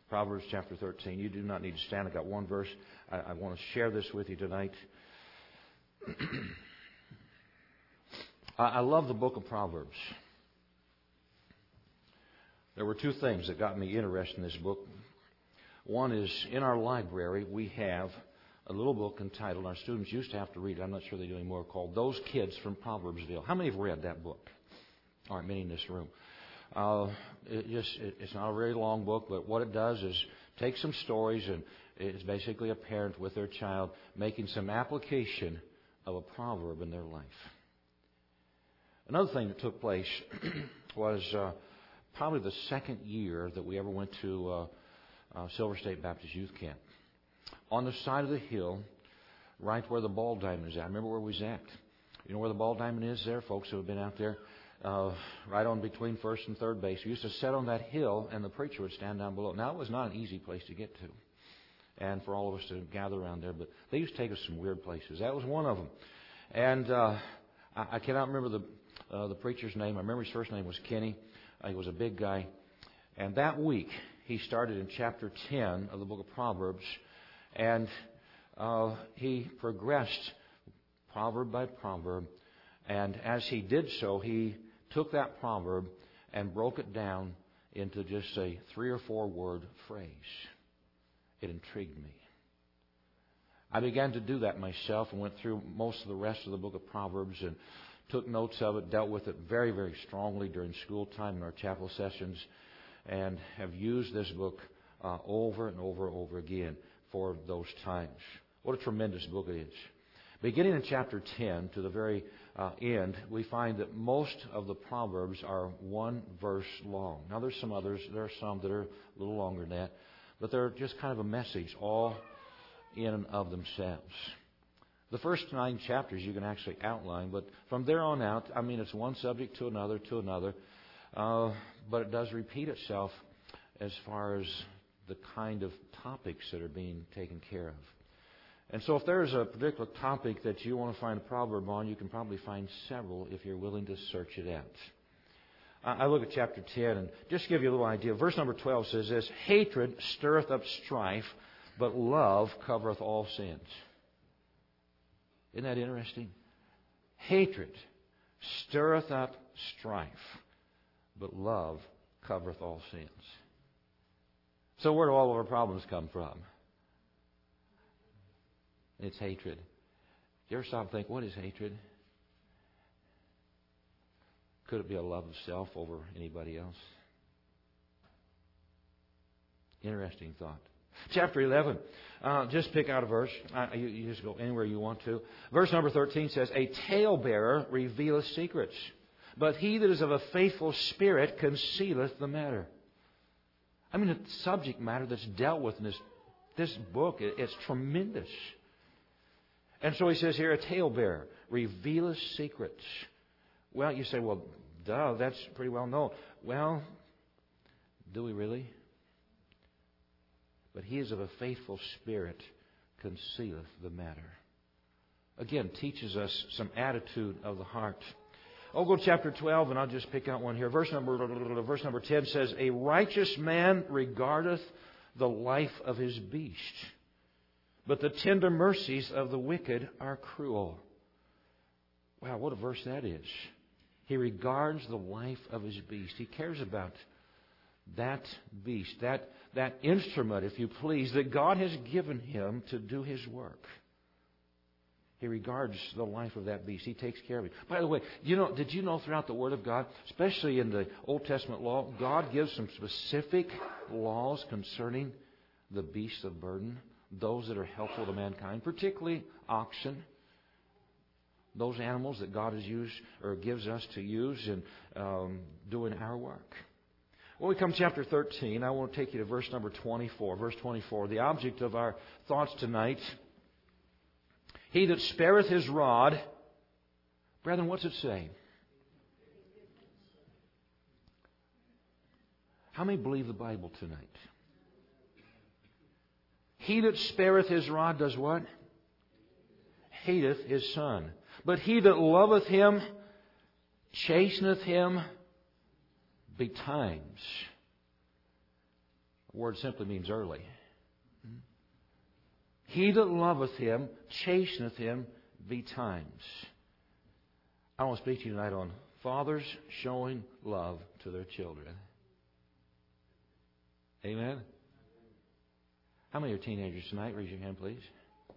Proverbs chapter 13. You do not need to stand. I've got one verse. I want to share this with you tonight. I love the book of Proverbs. There were two things that got me interested in this book. One is, in our library, we have a little book entitled, our students used to have to read it, I'm not sure they do anymore, called Those Kids from Proverbsville. How many have read that book? All right, many in this room. It's not a very long book, but what it does is take some stories, and it's basically a parent with their child making some application of a proverb in their life. Another thing that took place was probably the second year that we ever went to Silver State Baptist Youth Camp. On the side of the hill, right where the ball diamond is at. I remember where we was at. You know where the ball diamond is there, folks who have been out there? Right on between first and third base. We used to sit on that hill, and the preacher would stand down below. Now, it was not an easy place to get to, and for all of us to gather around there, but they used to take us some weird places. That was one of them. And I cannot remember the preacher's name. I remember his first name was Kenny. He was a big guy. And that week, he started in chapter 10 of the book of Proverbs, and he progressed proverb by proverb. And as he did so, he took that proverb and broke it down into just a 3 or 4 word phrase. It intrigued me. I began to do that myself and went through most of the rest of the book of Proverbs and took notes of it, dealt with it very, very strongly during school time in our chapel sessions, and have used this book over and over and over again for those times. What a tremendous book it is. Beginning in chapter 10 to the very end, we find that most of the Proverbs are one verse long. Now, there's some others. There are some that are a little longer than that. But they're just kind of a message all in and of themselves. The first 9 chapters you can actually outline, but from there on out, I mean, it's one subject to another, but it does repeat itself as far as the kind of topics that are being taken care of. And so if there's a particular topic that you want to find a proverb on, you can probably find several if you're willing to search it out. I look at chapter 10 and just to give you a little idea. Verse number 12 says this: hatred stirreth up strife, but love covereth all sins. Isn't that interesting? Hatred stirreth up strife, but love covereth all sins. So where do all of our problems come from? It's hatred. You ever stop and think, what is hatred? Could it be a love of self over anybody else? Interesting thought. Chapter 11. Just pick out a verse. You just go anywhere you want to. Verse number 13 says, a talebearer revealeth secrets, but he that is of a faithful spirit concealeth the matter. I mean, the subject matter that's dealt with in this book, it's tremendous. And so he says here, a talebearer revealeth secrets. Well, you say, well, duh, that's pretty well known. Well, do we really? But he is of a faithful spirit, concealeth the matter. Again, teaches us some attitude of the heart. I'll go to chapter 12, and I'll just pick out one here. Verse number 10 says, a righteous man regardeth the life of his beast, but the tender mercies of the wicked are cruel. Wow, what a verse that is. He regards the life of his beast. He cares about that beast, that instrument, if you please, that God has given him to do his work. He regards the life of that beast. He takes care of it. By the way, did you know throughout the Word of God, especially in the Old Testament law, God gives some specific laws concerning the beasts of burden, those that are helpful to mankind, particularly oxen, those animals that God has used or gives us to use in doing our work. When we come to chapter 13, I want to take you to verse number 24. Verse 24, the object of our thoughts tonight. He that spareth his rod, brethren, what's it say? How many believe the Bible tonight? He that spareth his rod does what? Hateth his son. But he that loveth him chasteneth him betimes. word simply means early. He that loveth him chasteneth him betimes. I want to speak to you tonight on fathers showing love to their children. Amen? How many are teenagers tonight? Raise your hand, please.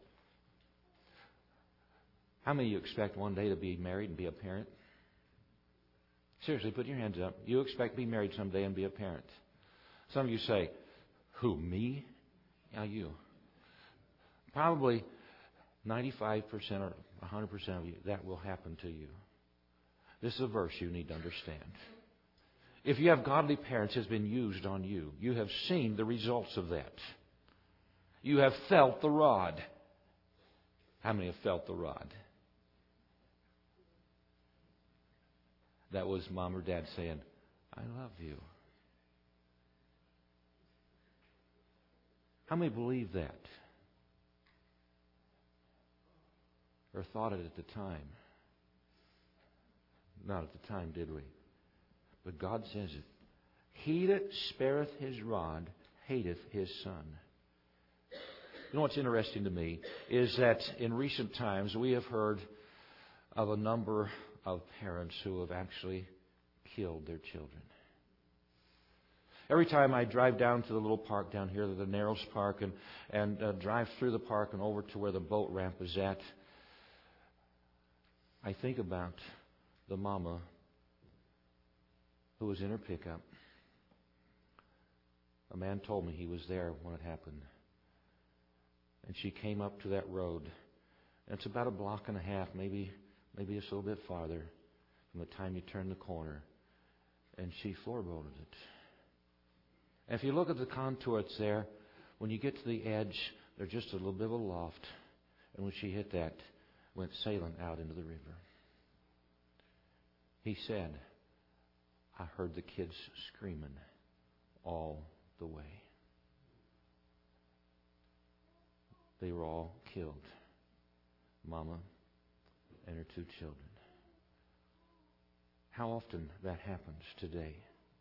How many of you expect one day to be married and be a parent? Seriously, put your hands up. You expect to be married someday and be a parent. Some of you say, who, me? Yeah, you. Probably 95% or 100% of you, that will happen to you. This is a verse you need to understand. If you have godly parents, it has been used on you. You have seen the results of that. You have felt the rod. How many have felt the rod? That was mom or dad saying, I love you. How many believe that? Or thought it at the time? Not at the time, did we? But God says it. He that spareth his rod hateth his son. You know what's interesting to me is that in recent times we have heard of a number of parents who have actually killed their children. Every time I drive down to the little park down here, the Narrows Park, and drive through the park and over to where the boat ramp is at, I think about the mama who was in her pickup. A man told me he was there when it happened. And she came up to that road. And it's about a block and a half, maybe just a little bit farther from the time you turn the corner. And she floorboarded it. And if you look at the contour that's there, when you get to the edge, there's just a little bit of a loft. And when she hit that, went sailing out into the river. He said, I heard the kids screaming all the way. They were all killed. Mama and her two children. How often that happens today.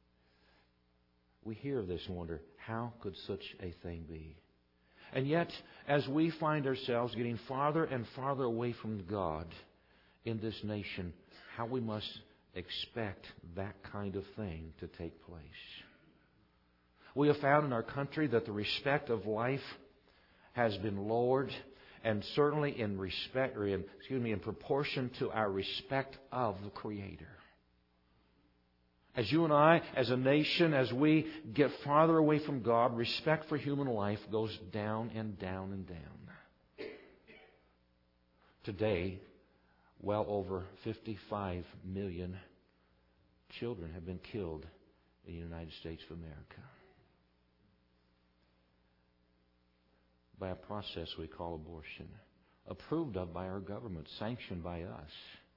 We hear of this and wonder, how could such a thing be? And yet, as we find ourselves getting farther and farther away from God in this nation, how we must expect that kind of thing to take place. We have found in our country that the respect of life has been lowered, and certainly in proportion to our respect of the Creator. As you and I, as a nation, as we get farther away from God, respect for human life goes down and down and down. Today, well over 55 million children have been killed in the United States of America by a process we call abortion, approved of by our government, sanctioned by us.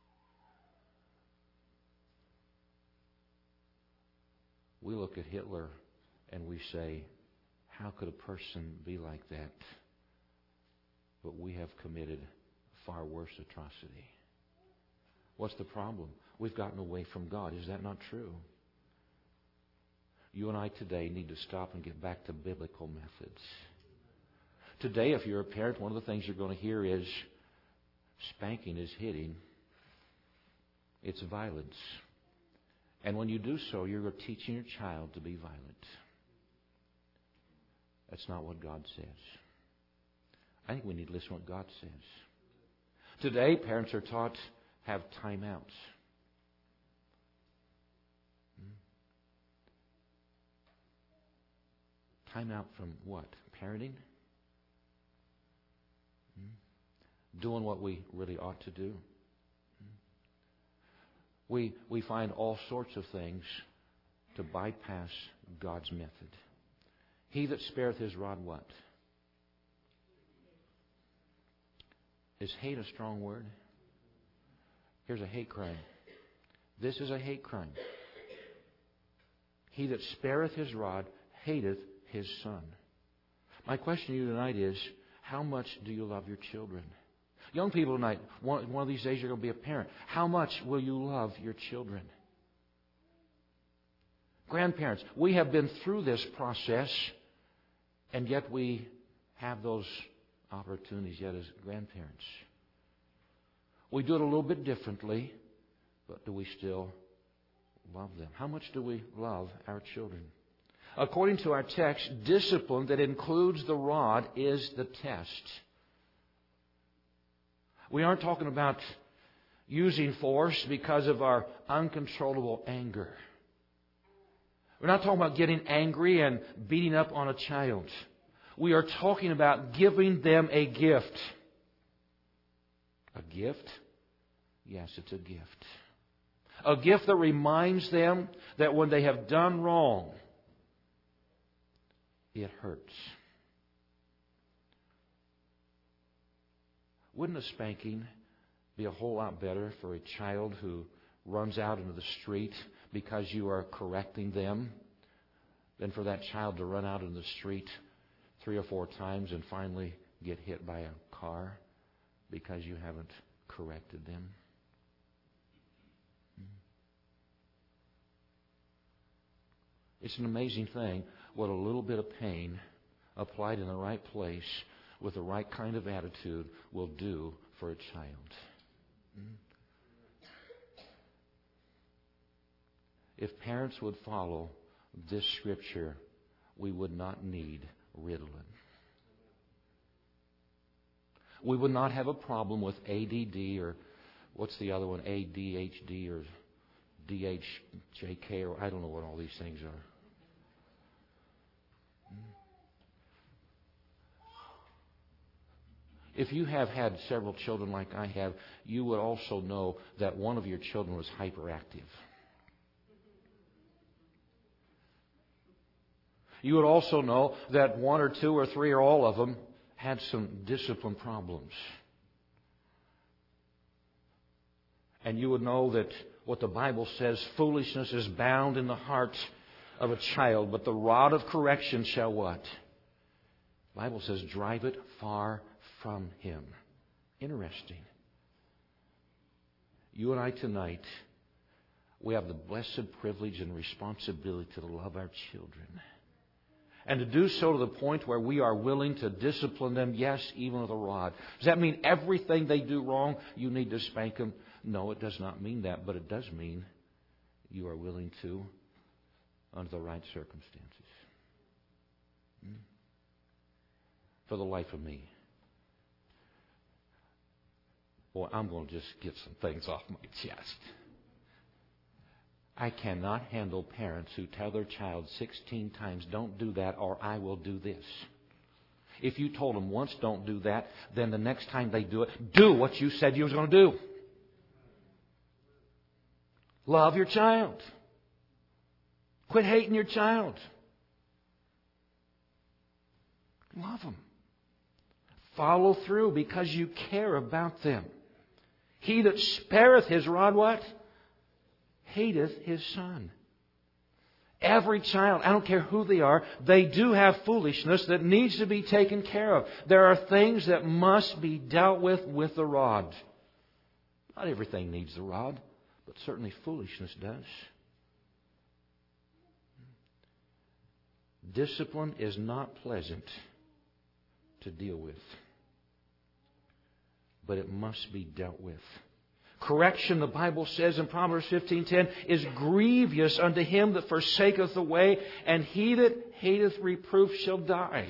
We look at Hitler and we say, how could a person be like that? But we have committed a far worse atrocity. What's the problem? We've gotten away from God. Is that not true? You and I today need to stop and get back to biblical methods. Today, if you're a parent, one of the things you're going to hear is spanking is hitting. It's violence. And when you do so, you're teaching your child to be violent. That's not what God says. I think we need to listen to what God says. Today, parents are taught to have timeouts. Timeout from what? Parenting? Doing what we really ought to do. We find all sorts of things to bypass God's method. He that spareth his rod what? Is hate a strong word? Here's a hate crime. This is a hate crime. He that spareth his rod hateth his son. My question to you tonight is, how much do you love your children? Young people tonight, one of these days you're going to be a parent. How much will you love your children? Grandparents, we have been through this process And yet we have those opportunities yet as grandparents. We do it a little bit differently, but do we still love them? How much do we love our children? According to our text, discipline that includes the rod is the test. We aren't talking about using force because of our uncontrollable anger. We're not talking about getting angry and beating up on a child. We are talking about giving them a gift. A gift? Yes, it's a gift. A gift that reminds them that when they have done wrong, it hurts. Wouldn't a spanking be a whole lot better for a child who runs out into the street because you are correcting them than for that child to run out in the street 3 or 4 times and finally get hit by a car because you haven't corrected them? It's an amazing thing what a little bit of pain applied in the right place with the right kind of attitude will do for a child. If parents would follow this scripture, we would not need Ritalin. We would not have a problem with ADD or what's the other one, ADHD or DHJK, or I don't know what all these things are. If you have had several children like I have, you would also know that one of your children was hyperactive. You would also know that 1 or 2 or 3 or all of them had some discipline problems. And you would know that what the Bible says, foolishness is bound in the heart of a child, but the rod of correction shall what? The Bible says, drive it far from him. Interesting. You and I tonight, we have the blessed privilege and responsibility to love our children. And to do so to the point where we are willing to discipline them, yes, even with a rod. Does that mean everything they do wrong, you need to spank them? No, it does not mean that, but it does mean you are willing to under the right circumstances. For the life of me. Boy, I'm going to just get some things off my chest. I cannot handle parents who tell their child 16 times, don't do that or I will do this. If you told them once, don't do that, then the next time they do it, do what you said you was going to do. Love your child. Quit hating your child. Love them. Follow through because you care about them. He that spareth his rod, what? Hateth his son. Every child, I don't care who they are, they do have foolishness that needs to be taken care of. There are things that must be dealt with the rod. Not everything needs the rod, but certainly foolishness does. Discipline is not pleasant to deal with, but it must be dealt with. Correction, the Bible says in Proverbs 15:10, is grievous unto him that forsaketh the way, and he that hateth reproof shall die.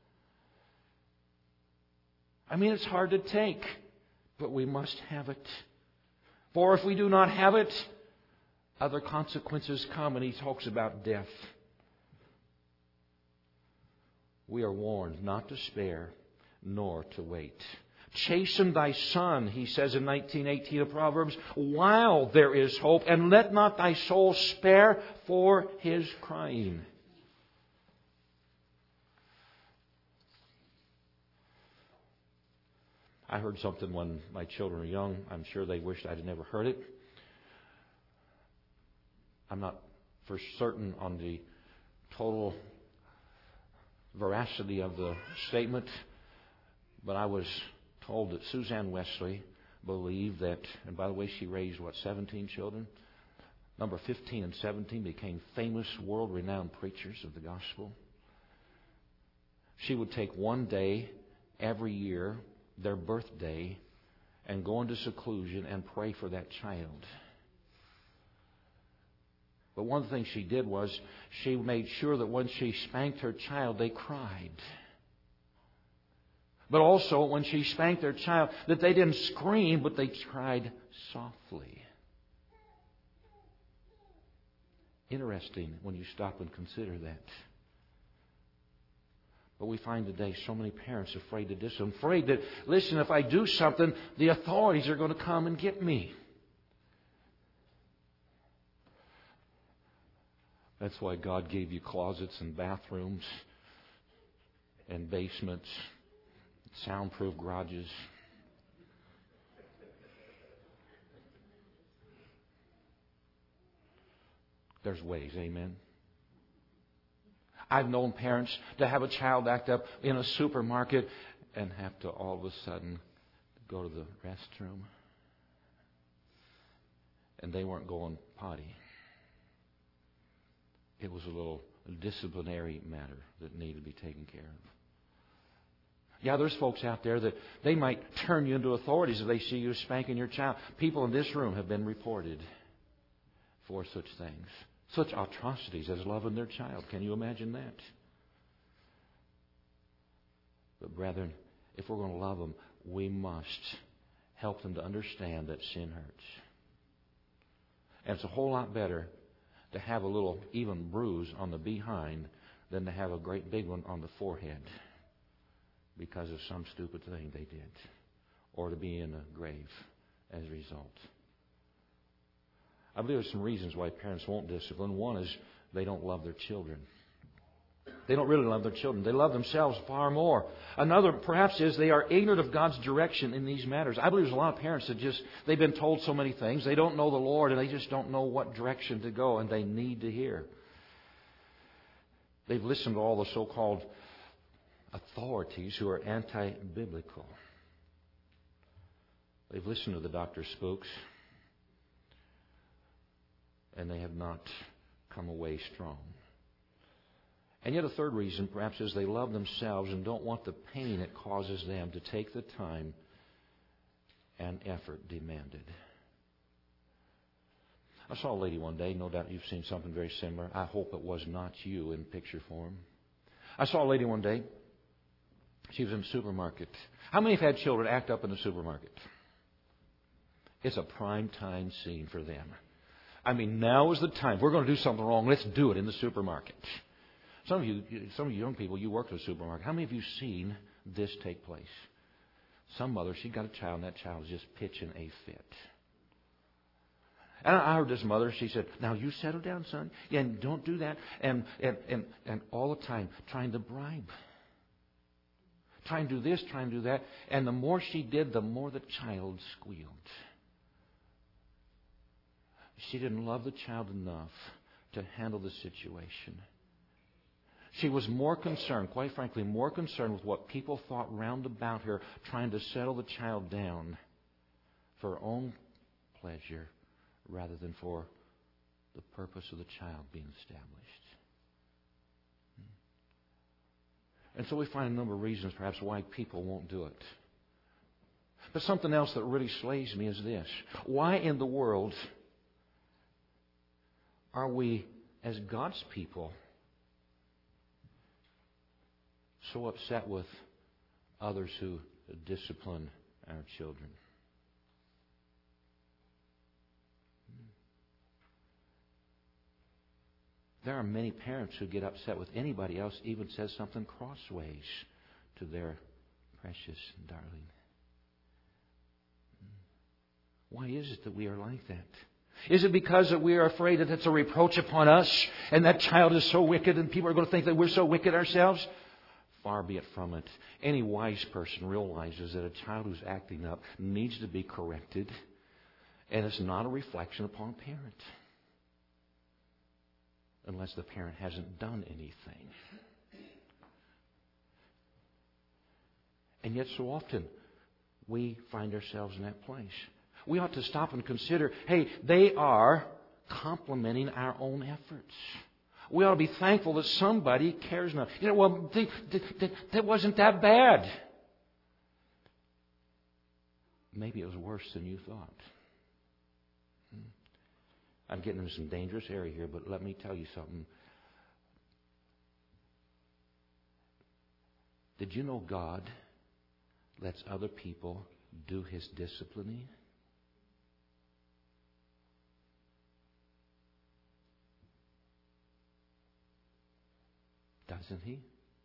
I mean, it's hard to take, but we must have it. For if we do not have it, other consequences come, and he talks about death. We are warned not to spare, nor to wait. Chasten thy son, he says in 19:18 of Proverbs, while there is hope, and let not thy soul spare for his crying. I heard something when my children were young. I'm sure they wished I'd never heard it. I'm not for certain on the total veracity of the statement, but I was told that Suzanne Wesley believed that, and by the way, she raised, 17 children? Number 15 and 17 became famous, world-renowned preachers of the gospel. she would take one day every year, their birthday, and go into seclusion and pray for that child. But one of the things she did was she made sure that when she spanked her child, they cried. But also when she spanked their child, that they didn't scream, but they cried softly. Interesting when you stop and consider that. But we find today so many parents afraid to do so. Afraid that, listen, if I do something, the authorities are going to come and get me. That's why God gave you closets and bathrooms and basements, soundproof garages. There's ways, amen? I've known parents to have a child act up in a supermarket and have to all of a sudden go to the restroom. And they weren't going potty. It was a little disciplinary matter that needed to be taken care of. Yeah, there's folks out there that they might turn you into authorities if they see you spanking your child. People in this room have been reported for such things. Such atrocities as loving their child. Can you imagine that? But brethren, if we're going to love them, we must help them to understand that sin hurts. And it's a whole lot better to have a little even bruise on the behind than to have a great big one on the forehead because of some stupid thing they did, or to be in a grave as a result. I believe there's some reasons why parents won't discipline. One is they don't love their children. They don't really love their children. They love themselves far more. Another, perhaps, is they are ignorant of God's direction in these matters. I believe there's a lot of parents that they've been told so many things. They don't know the Lord, and they just don't know what direction to go, and they need to hear. They've listened to all the so-called authorities who are anti-biblical. They've listened to the Dr. Spooks, and they have not come away strong. And yet a third reason, perhaps, is they love themselves and don't want the pain it causes them to take the time and effort demanded. I saw a lady one day. No doubt you've seen something very similar. I hope it was not you in picture form. I saw a lady one day. She was in the supermarket. How many have had children act up in the supermarket? It's a prime time scene for them. I mean, now is the time. If we're going to do something wrong, let's do it in the supermarket. Some of you young people, you work at a supermarket. How many of you have seen this take place? Some mother, she got a child, and that child was just pitching a fit. And I heard this mother, she said, "Now you settle down, son. Yeah, and don't do that." And all the time trying to bribe. Trying to do this, trying to do that. And the more she did, the more the child squealed. She didn't love the child enough to handle the situation. She was more concerned, quite frankly, more concerned with what people thought round about her, trying to settle the child down for her own pleasure rather than for the purpose of the child being established. And so we find a number of reasons, perhaps, why people won't do it. But something else that really slays me is this. Why in the world are we, as God's people, so upset with others who discipline our children? There are many parents who get upset with anybody else even says something crossways to their precious darling. Why is it that we are like that? Is it because that we are afraid that it's a reproach upon us and that child is so wicked and people are going to think that we're so wicked ourselves? Far be it from it. Any wise person realizes that a child who's acting up needs to be corrected, and it's not a reflection upon a parent. Unless the parent hasn't done anything. And yet so often we find ourselves in that place. We ought to stop and consider, hey, they are complementing our own efforts. We ought to be thankful that somebody cares enough. Well, that wasn't that bad. Maybe it was worse than you thought. I'm getting into some dangerous area here, but let me tell you something. Did you know God lets other people do His disciplining? Doesn't He?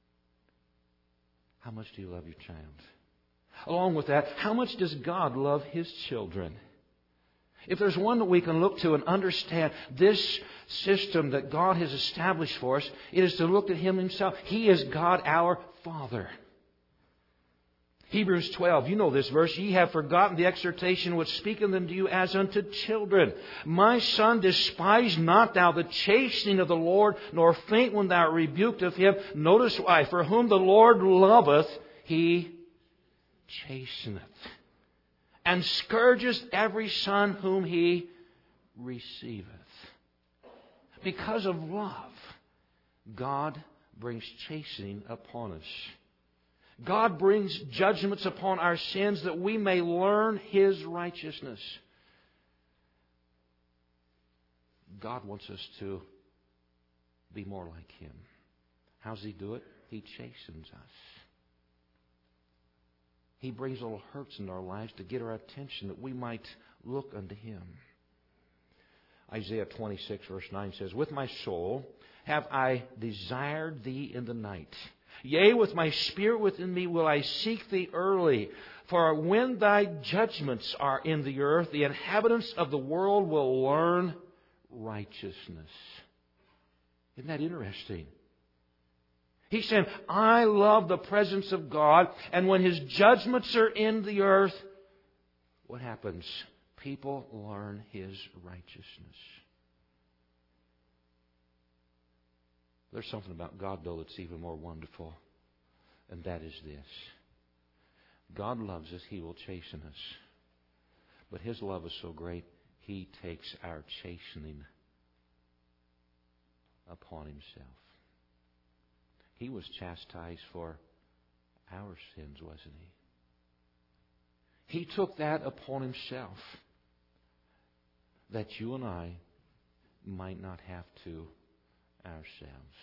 How much do you love your child? Along with that, how much does God love His children? If there's one that we can look to and understand this system that God has established for us, it is to look at Him Himself. He is God our Father. Hebrews 12, you know this verse. Ye have forgotten the exhortation which speaketh unto you as unto children. My son, despise not thou the chastening of the Lord, nor faint when thou art rebuked of Him. Notice why. For whom the Lord loveth, He chasteneth, and scourgeth every son whom He receiveth. Because of love, God brings chastening upon us. God brings judgments upon our sins that we may learn His righteousness. God wants us to be more like Him. How does He do it? He chastens us. He brings little hurts in our lives to get our attention that we might look unto Him. Isaiah 26 verse 9 says, With my soul have I desired Thee in the night. Yea, with my spirit within me will I seek Thee early. For when Thy judgments are in the earth, the inhabitants of the world will learn righteousness. Isn't that interesting? He's saying, I love the presence of God, and when His judgments are in the earth, what happens? People learn His righteousness. There's something about God, though, that's even more wonderful, and that is this. God loves us. He will chasten us. But His love is so great, He takes our chastening upon Himself. He was chastised for our sins, wasn't He? He took that upon Himself that you and I might not have to ourselves.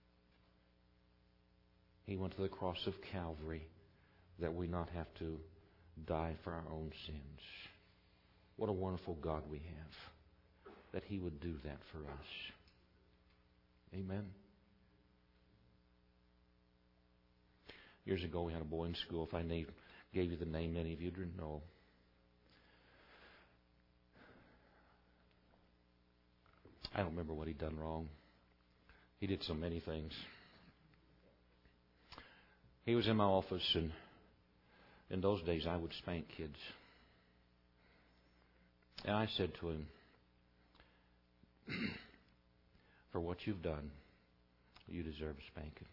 He went to the cross of Calvary that we not have to die for our own sins. What a wonderful God we have, that He would do that for us. Amen. Years ago we had a boy in school. If I gave you the name, many of you didn't know. I don't remember what he'd done wrong. He did so many things. He was in my office, and in those days I would spank kids. And I said to him, for what you've done, you deserve a spanking.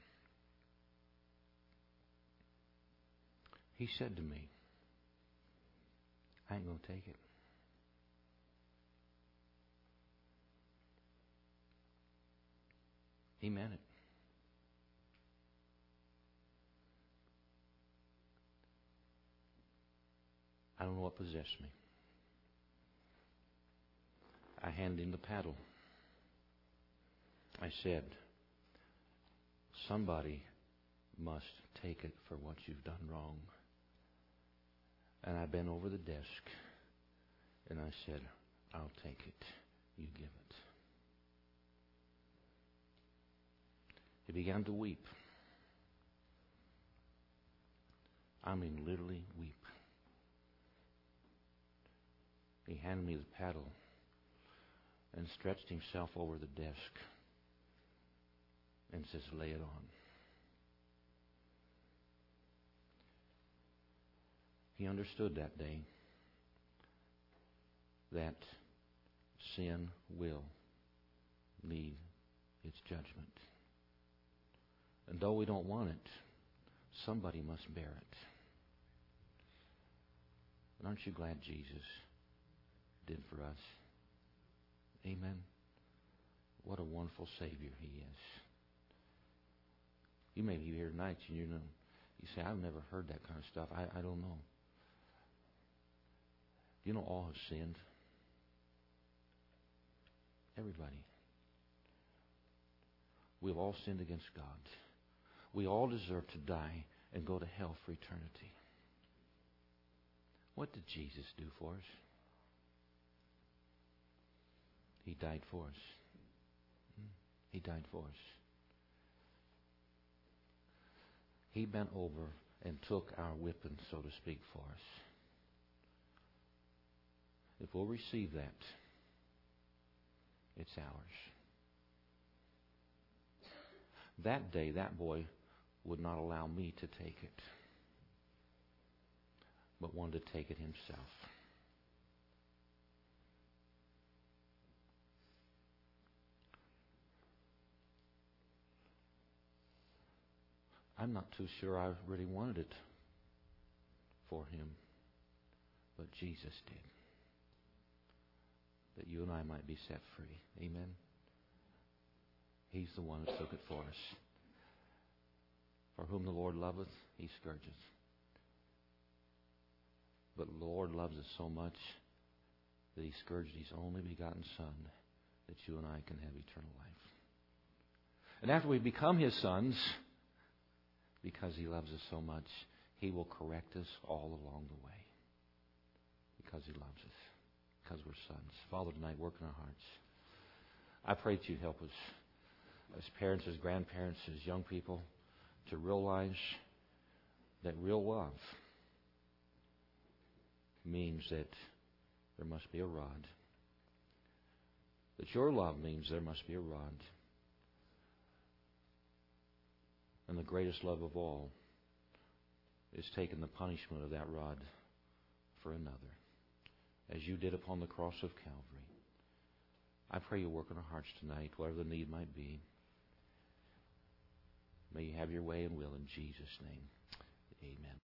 He said to me, I ain't going to take it. He meant it. I don't know what possessed me. I handed him the paddle. I said, somebody must take it for what you've done wrong. And I bent over the desk and I said, I'll take it. You give it. He began to weep. I mean, literally weep. He handed me the paddle and stretched himself over the desk and says, lay it on. He understood that day that sin will need its judgment. And though we don't want it, somebody must bear it. And aren't you glad Jesus did for us? Amen. What a wonderful Savior He is. You may be here tonight and you say, I've never heard that kind of stuff. I don't know. You know all have sinned. Everybody. We've all sinned against God. We all deserve to die and go to hell for eternity. What did Jesus do for us? He died for us. He died for us. He bent over and took our whipping, so to speak, for us. If we'll receive that, it's ours. That day, that boy would not allow me to take it, but wanted to take it himself. I'm not too sure I really wanted it for him, but Jesus did. That you and I might be set free. Amen? He's the one who took it for us. For whom the Lord loveth, He scourgeth. But the Lord loves us so much that He scourged His only begotten Son, that you and I can have eternal life. And after we become His sons, because He loves us so much, He will correct us all along the way. Because He loves us. Because we're sons. Father, tonight, work in our hearts. I pray that you help us, as parents, as grandparents, as young people, to realize that real love means that there must be a rod. That your love means there must be a rod. And the greatest love of all is taking the punishment of that rod for another, as you did upon the cross of Calvary. I pray you work in our hearts tonight, whatever the need might be. May you have your way and will in Jesus' name. Amen.